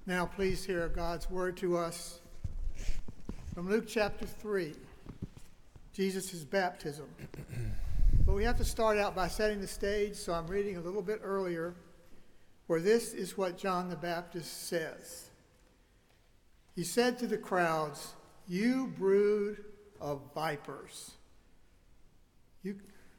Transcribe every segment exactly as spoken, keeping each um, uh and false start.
Now please hear God's word to us from Luke chapter three, Jesus' baptism. But we have to start out by setting the stage, so I'm reading a little bit earlier, where this is what John the Baptist says. He said to the crowds, "You brood of vipers. You,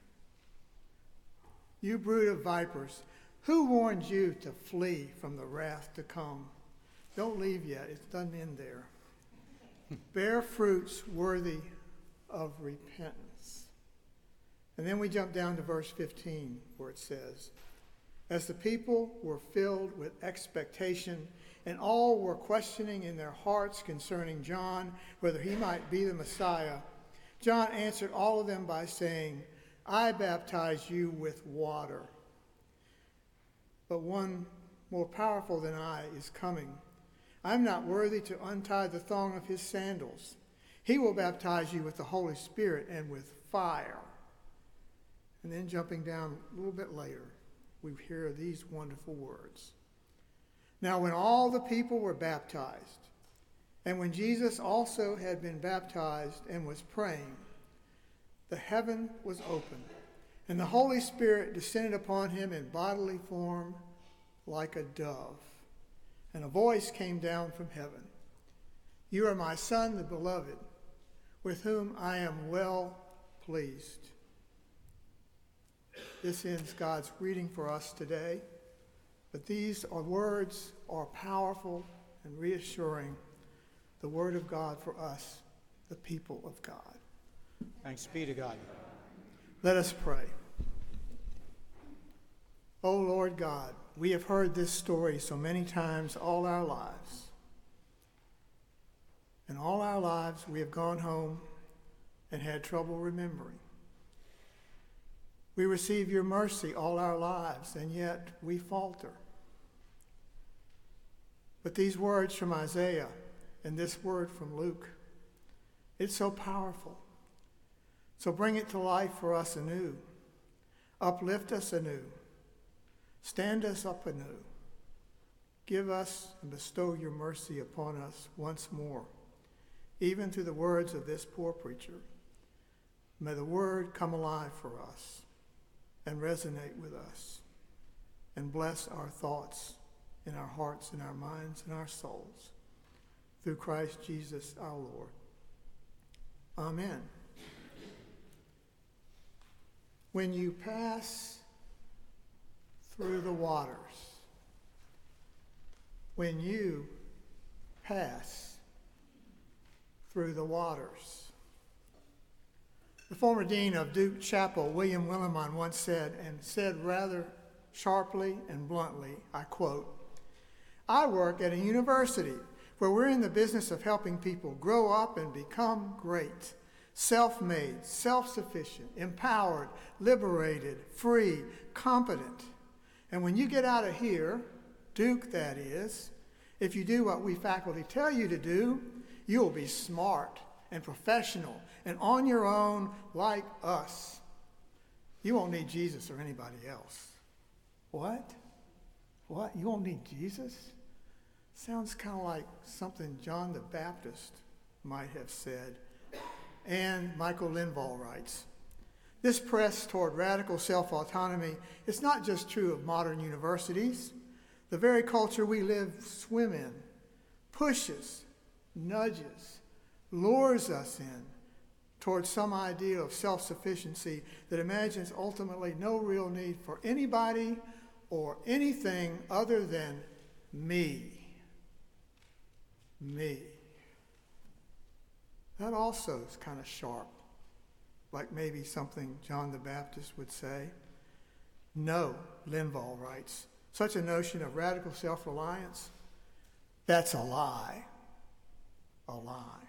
you brood of vipers. Who warned you to flee from the wrath to come? Don't leave yet. It doesn't end there. Bear fruits worthy of repentance." And then we jump down to verse fifteen, where it says, "As the people were filled with expectation, and all were questioning in their hearts concerning John, whether he might be the Messiah, John answered all of them by saying, 'I baptize you with water. But one more powerful than I is coming. I'm not worthy to untie the thong of his sandals. He will baptize you with the Holy Spirit and with fire.'" And then jumping down a little bit later, we hear these wonderful words. "Now when all the people were baptized, and when Jesus also had been baptized and was praying, the heaven was opened, and the Holy Spirit descended upon him in bodily form like a dove. And a voice came down from heaven, 'You are my Son, the beloved, with whom I am well pleased.'" This ends God's reading for us today. But these are words are powerful and reassuring, the word of God for us, the people of God. Thanks be to God. Let us pray. O Lord God, we have heard this story so many times all our lives. And all our lives we have gone home and had trouble remembering. We receive your mercy all our lives, and yet we falter. But these words from Isaiah and this word from Luke, it's so powerful. So bring it to life for us anew. Uplift us anew. Stand us up anew. Give us and bestow your mercy upon us once more, even through the words of this poor preacher. May the word come alive for us and resonate with us and bless our thoughts in our hearts, in our minds, and our souls. Through Christ Jesus our Lord. Amen. When you pass through the waters, when you pass through the waters. The former dean of Duke Chapel, William Willimon, once said, and said rather sharply and bluntly, I quote, "I work at a university where we're in the business of helping people grow up and become great, self-made, self-sufficient, empowered, liberated, free, competent. And when you get out of here, Duke that is, if you do what we faculty tell you to do, you'll be smart and professional and on your own like us. You won't need Jesus or anybody else." What? What? You won't need Jesus? Sounds kind of like something John the Baptist might have said. And Michael Linvall writes, "This press toward radical self-autonomy is not just true of modern universities. The very culture we live, swim in, pushes, nudges, lures us in towards some idea of self-sufficiency that imagines ultimately no real need for anybody or anything other than me. Me." That also is kind of sharp, like maybe something John the Baptist would say. "No," Linvall writes, "such a notion of radical self-reliance, that's a lie. A lie."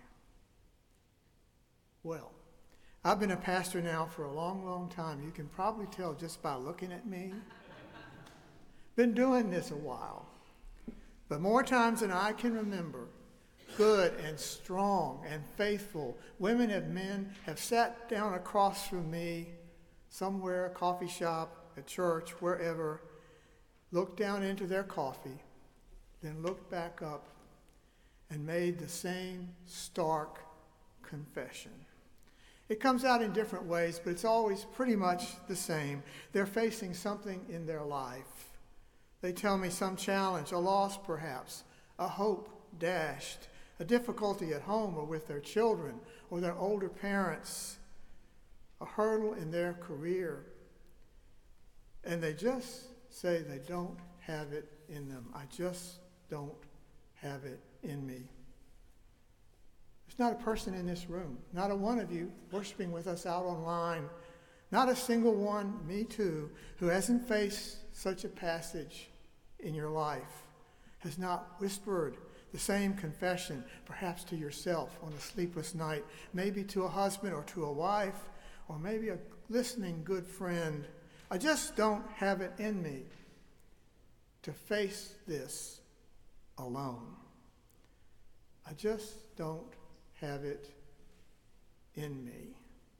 Well, I've been a pastor now for a long, long time. You can probably tell just by looking at me. Been doing this a while. But more times than I can remember, good and strong and faithful women and men have sat down across from me somewhere, a coffee shop, at church, wherever, looked down into their coffee, then looked back up and made the same stark confession. It comes out in different ways, but it's always pretty much the same. They're facing something in their life. They tell me some challenge, a loss perhaps, a hope dashed, a difficulty at home or with their children or their older parents, a hurdle in their career. And they just say they don't have it in them. I just don't have it in me. There's not a person in this room, not a one of you worshiping with us out online, not a single one, me too, who hasn't faced such a passage in your life, has not whispered the same confession, perhaps to yourself on a sleepless night, maybe to a husband or to a wife, or maybe a listening good friend. I just don't have it in me to face this alone. I just don't have it in me.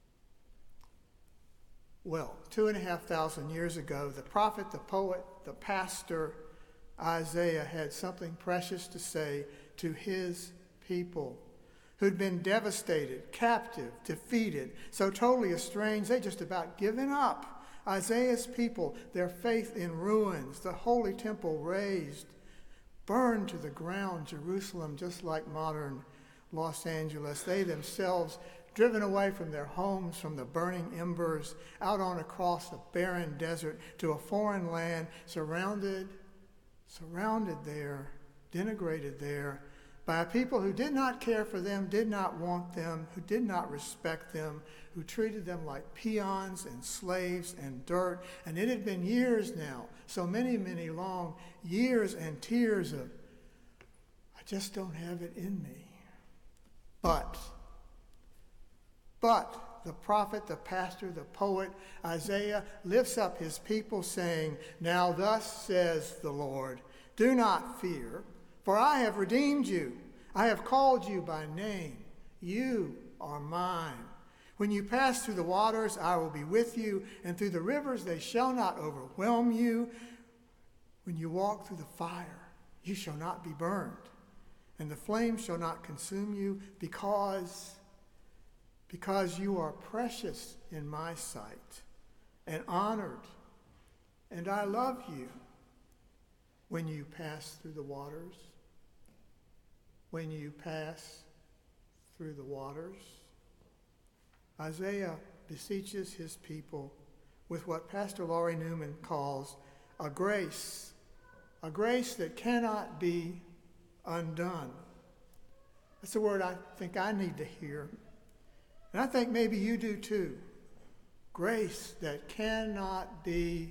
Well, two and a half thousand years ago, the prophet, the poet, the pastor, Isaiah had something precious to say to his people who'd been devastated, captive, defeated, so totally estranged, they just about given up. Isaiah's people, their faith in ruins, the holy temple razed, burned to the ground, Jerusalem, just like modern Los Angeles. They themselves driven away from their homes, from the burning embers, out on across a barren desert to a foreign land, surrounded, surrounded there, denigrated there by a people who did not care for them, did not want them, who did not respect them, who treated them like peons and slaves and dirt. And it had been years now, so many, many long years and tears of, I just don't have it in me. But, but the prophet, the pastor, the poet, Isaiah lifts up his people saying, now thus says the Lord, do not fear, for I have redeemed you. I have called you by name. You are mine. When you pass through the waters, I will be with you, and through the rivers they shall not overwhelm you. When you walk through the fire, you shall not be burned, and the flame shall not consume you, because, because you are precious in my sight and honored, and I love you. When you pass through the waters, when you pass through the waters, Isaiah beseeches his people with what Pastor Laurie Newman calls a grace, a grace that cannot be undone. That's a word I think I need to hear. And I think maybe you do too. Grace that cannot be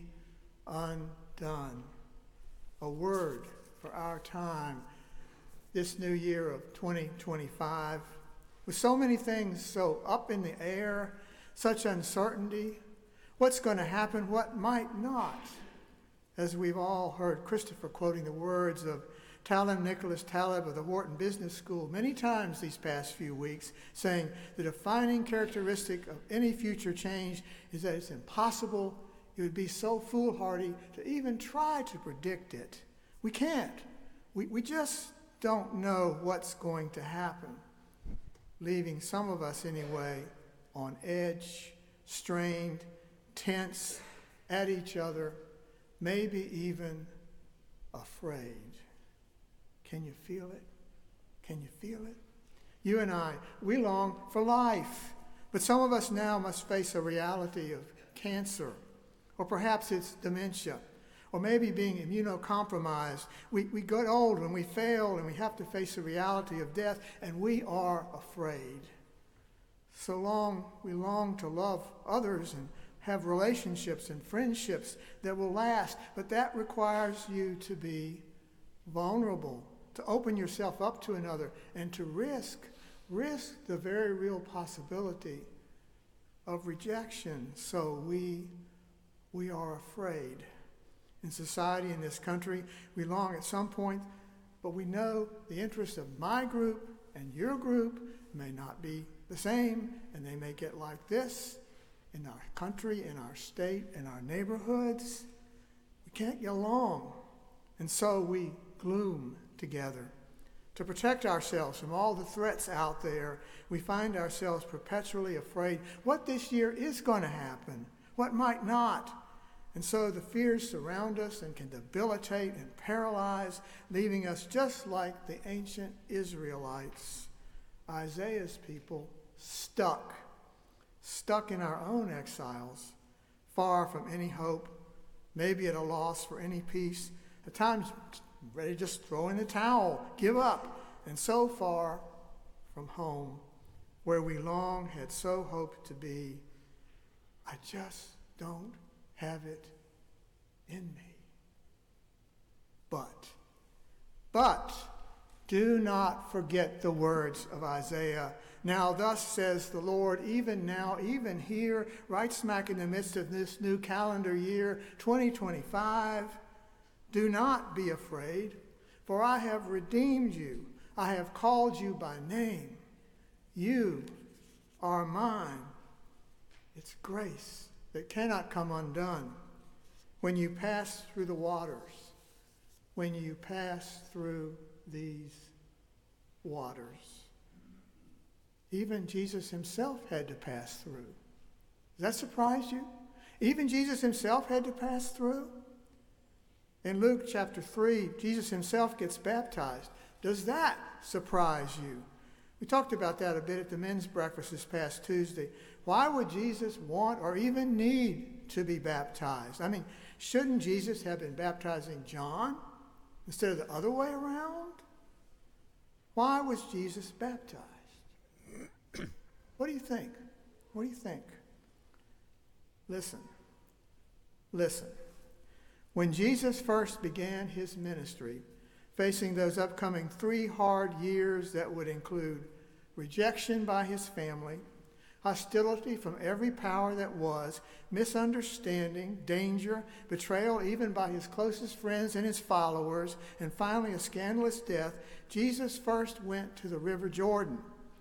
undone. A word for our time this new year of twenty twenty-five. With so many things so up in the air, such uncertainty, what's going to happen, what might not. As we've all heard Christopher quoting the words of Talib, Nicholas Talib of the Wharton Business School many times these past few weeks, saying the defining characteristic of any future change is that it's impossible. It would be so foolhardy to even try to predict it. We can't. We, we just don't know what's going to happen, leaving some of us anyway on edge, strained, tense, at each other, maybe even afraid. Can you feel it? Can you feel it? You and I, we long for life, but some of us now must face a reality of cancer, or perhaps it's dementia, or maybe being immunocompromised. We, we get old and we fail and we have to face the reality of death, and we are afraid. So long we long to love others and have relationships and friendships that will last, but that requires you to be vulnerable, to open yourself up to another, and to risk, risk the very real possibility of rejection. So we, we are afraid. In society, in this country, we long at some point, but we know the interests of my group and your group may not be the same, and they may get like this in our country, in our state, in our neighborhoods. We can't get along. And so we gloom together. To protect ourselves from all the threats out there, we find ourselves perpetually afraid what this year is going to happen, what might not. And so the fears surround us and can debilitate and paralyze, leaving us just like the ancient Israelites, Isaiah's people, stuck, stuck in our own exiles, far from any hope, maybe at a loss for any peace, at times ready to just throw in the towel, give up, and so far from home, where we long had so hoped to be. I just don't have it in me. But, but, do not forget the words of Isaiah. Now thus says the Lord, even now, even here, right smack in the midst of this new calendar year, twenty twenty-five, do not be afraid, for I have redeemed you. I have called you by name. You are mine. It's grace that cannot come undone. When you pass through the waters, when you pass through these waters. Even Jesus himself had to pass through. Does that surprise you? Even Jesus himself had to pass through? In Luke chapter three, Jesus himself gets baptized. Does that surprise you? We talked about that a bit at the men's breakfast this past Tuesday. Why would Jesus want or even need to be baptized? I mean, shouldn't Jesus have been baptizing John instead of the other way around? Why was Jesus baptized? What do you think? What do you think? Listen. Listen. When Jesus first began his ministry, facing those upcoming three hard years that would include rejection by his family, hostility from every power that was, misunderstanding, danger, betrayal even by his closest friends and his followers, and finally a scandalous death, Jesus first went to the River Jordan.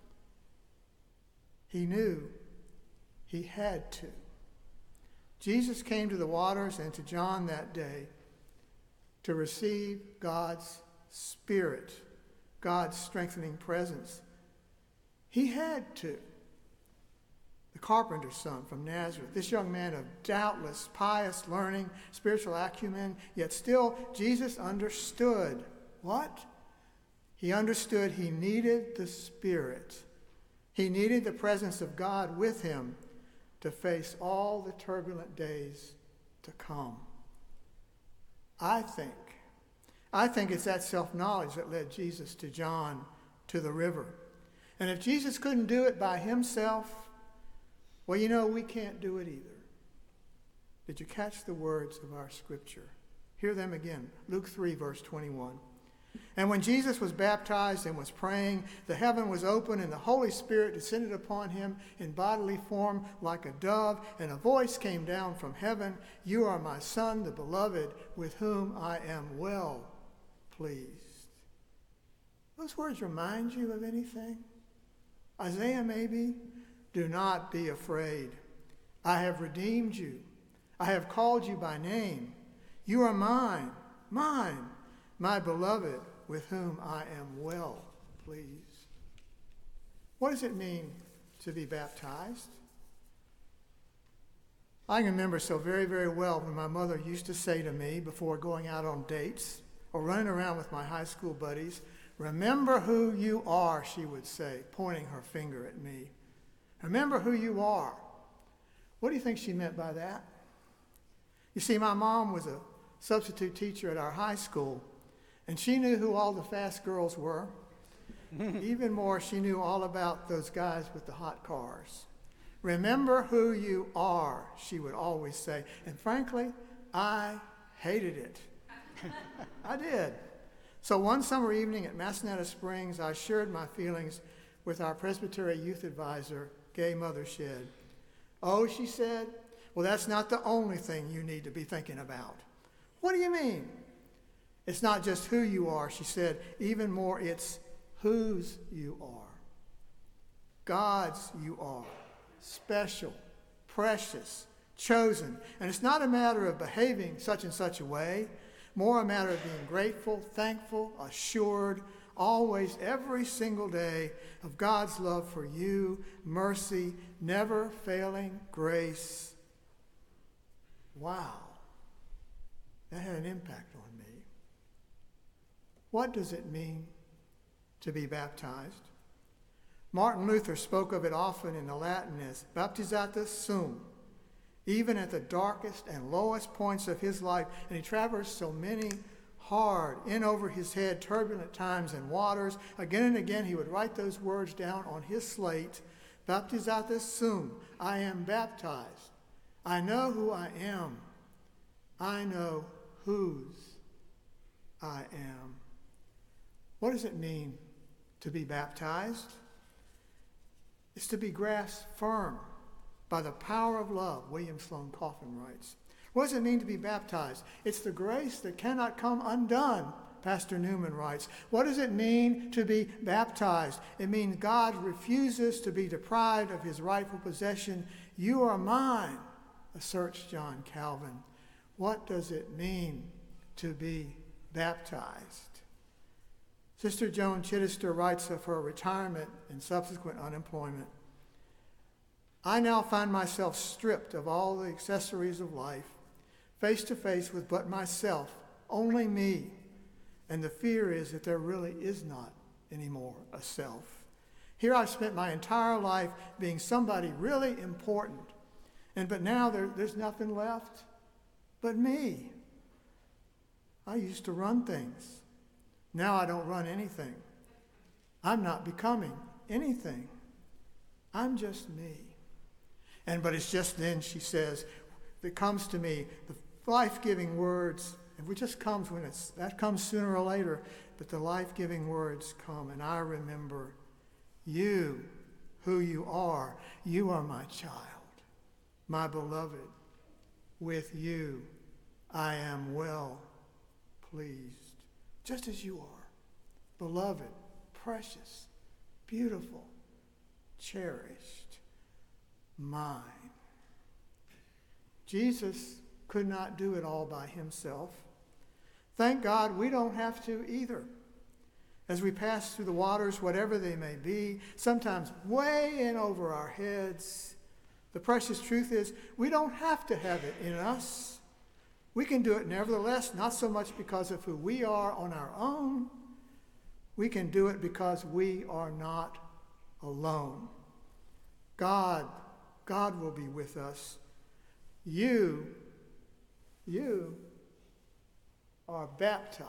He knew he had to. Jesus came to the waters and to John that day to receive God's Spirit, God's strengthening presence. He had to. The carpenter's son from Nazareth, this young man of doubtless pious learning, spiritual acumen, yet still Jesus understood. What? He understood he needed the Spirit. He needed the presence of God with him to face all the turbulent days to come. I think, I think it's that self-knowledge that led Jesus to John, to the river. And if Jesus couldn't do it by himself, well, you know, we can't do it either. Did you catch the words of our scripture? Hear them again. Luke three, verse twenty-one. And when Jesus was baptized and was praying, the heaven was open and the Holy Spirit descended upon him in bodily form like a dove, and a voice came down from heaven, "You are my Son, the beloved, with whom I am well pleased." Those words remind you of anything? Isaiah maybe? Do not be afraid. I have redeemed you. I have called you by name. You are mine, mine, my beloved, with whom I am well pleased. What does it mean to be baptized? I can remember so very, very well when my mother used to say to me before going out on dates or running around with my high school buddies, "Remember who you are," she would say, pointing her finger at me. Remember who you are. What do you think she meant by that? You see, my mom was a substitute teacher at our high school, and she knew who all the fast girls were. Even more, she knew all about those guys with the hot cars. Remember who you are, she would always say. And frankly, I hated it. I did. So one summer evening at Massanetta Springs, I shared my feelings with our Presbytery youth advisor, Gay Mothershed. "Oh," she said, "well, that's not the only thing you need to be thinking about." "What do you mean?" "It's not just who you are," she said. "Even more, it's whose you are. God's you are. Special, precious, chosen. And it's not a matter of behaving such and such a way, More a matter of being grateful, thankful, assured, always, every single day of God's love for you, mercy, never failing grace. Wow. That had an impact on me. What does it mean to be baptized? Martin Luther spoke of it often in the Latin as baptizatus sum, even at the darkest and lowest points of his life. And he traversed so many hard, in over his head, turbulent times and waters. Again and again, he would write those words down on his slate. Baptizatus sum, I am baptized. I know who I am. I know whose I am. What does it mean to be baptized? It's to be grasped firm by the power of love, William Sloane Coffin writes. What does it mean to be baptized? It's the grace that cannot come undone, Pastor Newman writes. What does it mean to be baptized? It means God refuses to be deprived of his rightful possession. You are mine, asserts John Calvin. What does it mean to be baptized? Sister Joan Chittister writes of her retirement and subsequent unemployment. I now find myself stripped of all the accessories of life, face to face with but myself, only me. And the fear is that there really is not anymore a self. Here I've spent my entire life being somebody really important. And but now there, there's nothing left but me. I used to run things. Now I don't run anything. I'm not becoming anything. I'm just me. And but it's just then, she says, that comes to me, the life-giving words, and it just comes when it's, that comes sooner or later, but the life-giving words come, and I remember you, who you are. You are my child, my beloved. With you I am well pleased, just as you are, beloved, precious, beautiful, cherished, mine. Jesus could not do it all by himself. Thank God we don't have to either. As we pass through the waters, whatever they may be, sometimes way in over our heads, the precious truth is we don't have to have it in us. We can do it nevertheless, not so much because of who we are on our own. We can do it because we are not alone. God, God will be with us. You, you are baptized.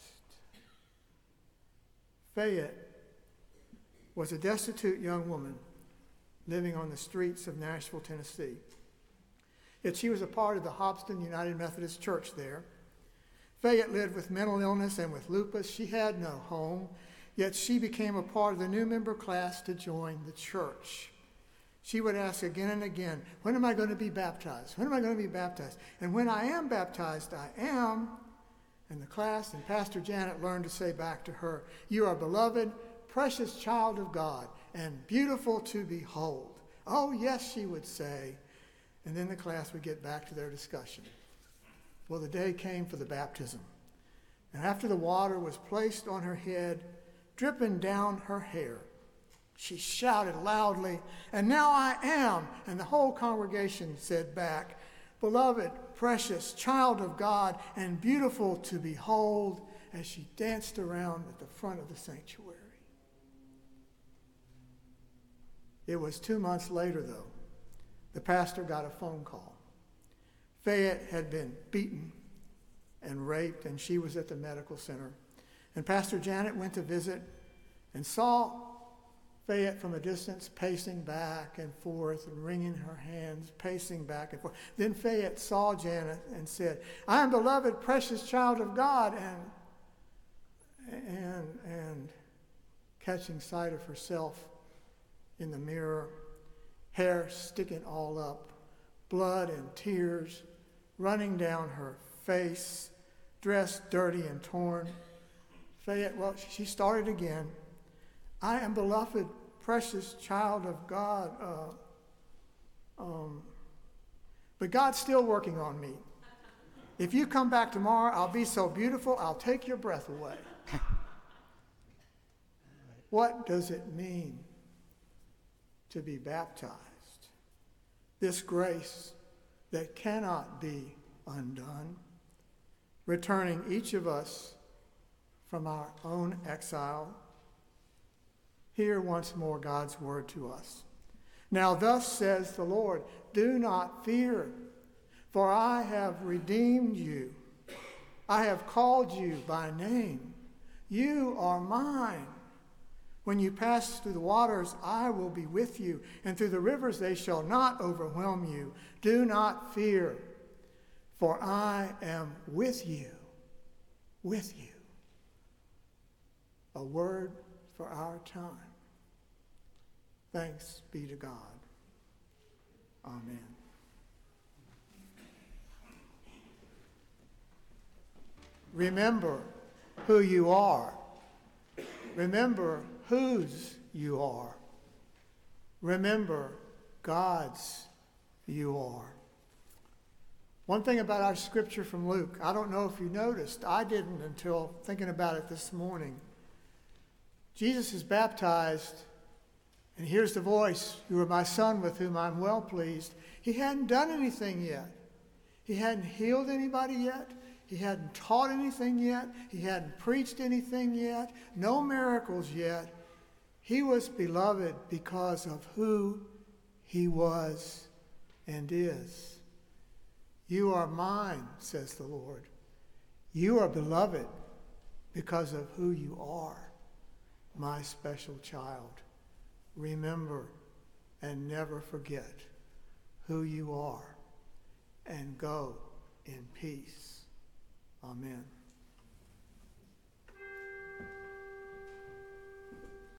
Fayette was a destitute young woman living on the streets of Nashville, Tennessee. Yet she was a part of the Hobson United Methodist Church there. Fayette lived with mental illness and with lupus. She had no home, yet she became a part of the new member class to join the church. She would ask again and again, when am I going to be baptized? When am I going to be baptized? And when I am baptized, I am. And the class and Pastor Janet learned to say back to her, you are beloved, precious child of God, and beautiful to behold. Oh, yes, she would say. And then the class would get back to their discussion. Well, the day came for the baptism. And after the water was placed on her head, dripping down her hair, she shouted loudly, and now I am. And the whole congregation said back, beloved, precious child of God, and beautiful to behold, as she danced around at the front of the sanctuary. It was two months later, though, the pastor got a phone call. Fayette had been beaten and raped, and she was at the medical center. And Pastor Janet went to visit and saw Fayette from a distance pacing back and forth and wringing her hands, pacing back and forth. Then Fayette saw Janet and said, I am beloved, precious child of God, and, and, and catching sight of herself in the mirror, hair sticking all up, blood and tears running down her face, dress dirty and torn. Fayette, well, she started again. I am beloved, precious child of God. Uh, um, but God's still working on me. if you come back tomorrow, I'll be so beautiful, I'll take your breath away. What does it mean to be baptized? This grace that cannot be undone, returning each of us from our own exile. Hear once more God's word to us. Now thus says the Lord, do not fear, for I have redeemed you. I have called you by name. You are mine. When you pass through the waters, I will be with you, and through the rivers they shall not overwhelm you. Do not fear, for I am with you, with you. A word for our time. Thanks be to God. Amen. Remember who you are. Remember whose you are. Remember God's you are. One thing about our scripture from Luke, I don't know if you noticed, I didn't until thinking about it this morning. Jesus is baptized, and hears the voice, you are my son with whom I'm well pleased. He hadn't done anything yet. He hadn't healed anybody yet. He hadn't taught anything yet. He hadn't preached anything yet. No miracles yet. He was beloved because of who he was and is. You are mine, says the Lord. You are beloved because of who you are, my special child. Remember and never forget who you are, and go in peace. Amen.